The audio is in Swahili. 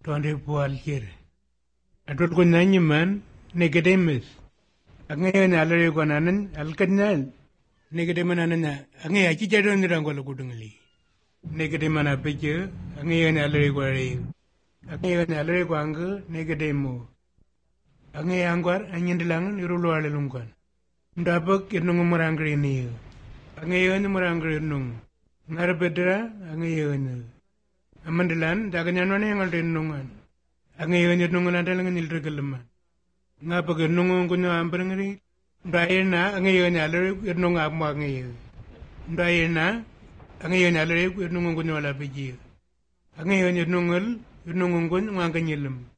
tonde pual kire atot ko nanyiman Nicodemus angayon alare ko nanan alkannan Nicodemus nanan angay achi jadon nirangol kudungli Nicodemus apije angayon alare ko re angayon alare ko ang Nicodemus angay angwar anyindilang nirulo alelungkan ndabak irnung murangri ni angayon murangri nung ngarabedra angayon amandalan daganyan wana yang alden nungan angayon nungan adalang nilregalaman ngapag nungun kunyo ambarangri ndayena angayon alare irnung amwa ngayon ndayena angayon alare irnung kunyo alapiji angayon irnungal irnungun kun nganganyilam